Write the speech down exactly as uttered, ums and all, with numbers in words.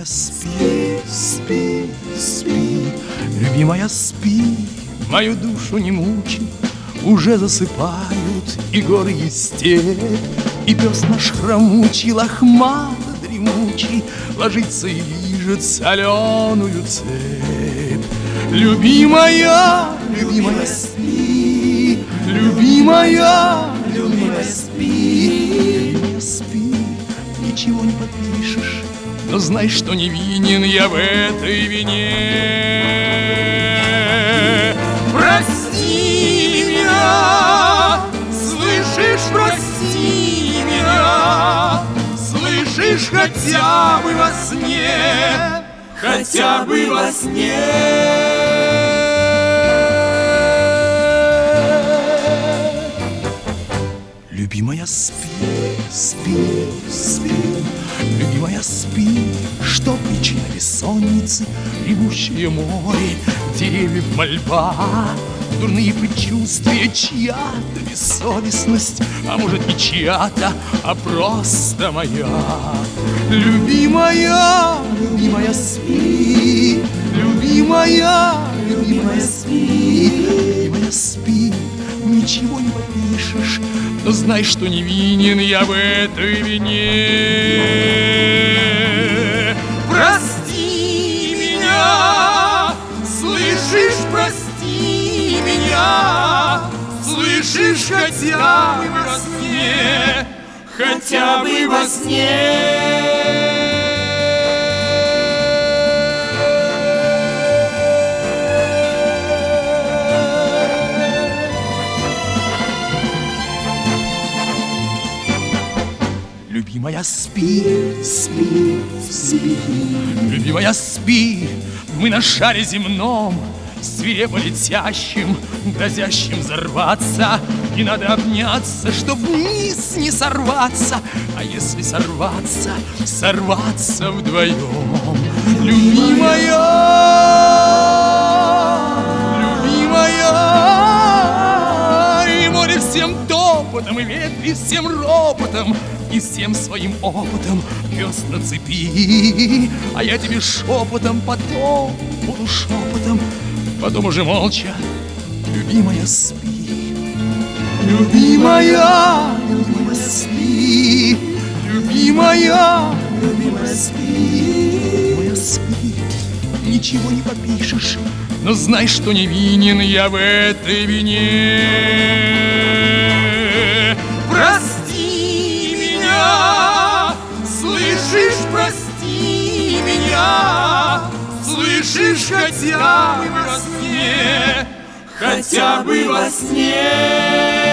Любимая, спи, спи, спи, любимая, спи, мою душу не мучи. Уже засыпают и горы, и степь, и пес наш хромучий, лохмато дремучий, ложится и лижет соленую цепь. Любимая, любимая, спи, любимая, любимая, спи, любимая, спи, ничего не подпишешь, но знай, что не винен я в этой вине. Прости меня, слышишь, прости меня, слышишь, хотя бы во сне, хотя бы во сне. Любимая, спи, спи, спи, любимая, спи, что причина бессонницы? Ревущее море, деревьев мольба, дурные предчувствия, чья-то бессовестность, а может не чья-то, а просто моя. Любимая, любимая, спи, любимая, любимая, спи, любимая, спи, ничего не попишешь, но знай, что не винен я в этой вине. Прости меня, слышишь, прости меня, слышишь, хотя бы во сне, хотя бы во сне. Любимая, спи, спи, спи, любимая, спи, мы на шаре земном, свирепо летящим, грозящим взорваться. Не надо обняться, чтоб вниз не сорваться, а если сорваться, сорваться вдвоем. Любимая, любимая, и море всем топотом, и ветви всем ропотом, и всем своим опытом пес на цепи, а я тебе шепотом, потом буду шепотом, потом уже молча. Любимая, спи, любимая, любимая, спи, любимая, любимая, спи, любимая, спи, ничего не попишешь, но знай, что не винен я в этой вине. Прости меня, слышишь, прости меня, слышишь, хотя бы во сне, хотя бы во сне.